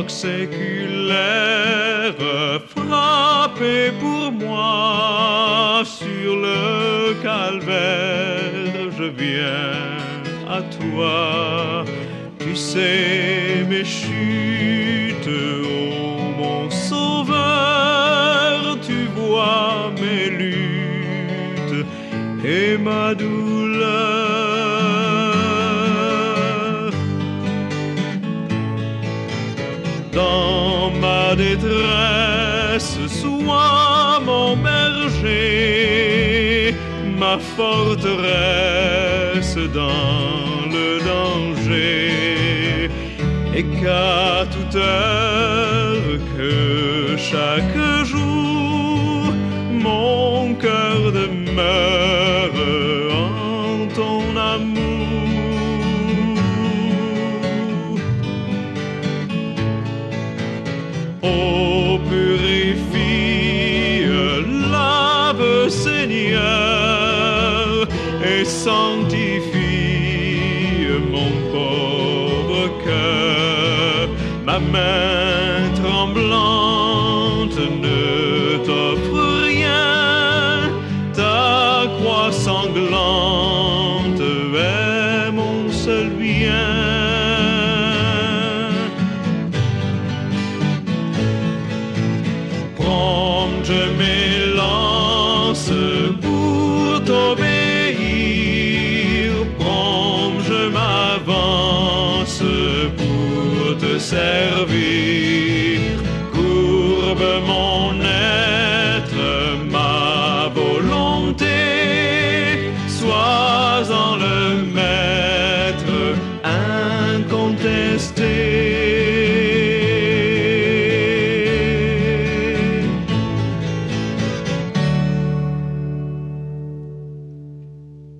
choc séculaire frappé pour moi sur le calvaire. Je viens à toi, tu sais mes chutes, oh mon sauveur, tu vois mes luttes et ma douleur. Dans ma détresse, sois mon berger, ma forteresse dans le danger, et qu'à toute heure, que chaque jour, mon cœur demeure en ton amour. Oh, purifie, lave, Seigneur, et sanctifie mon pauvre cœur. Ma main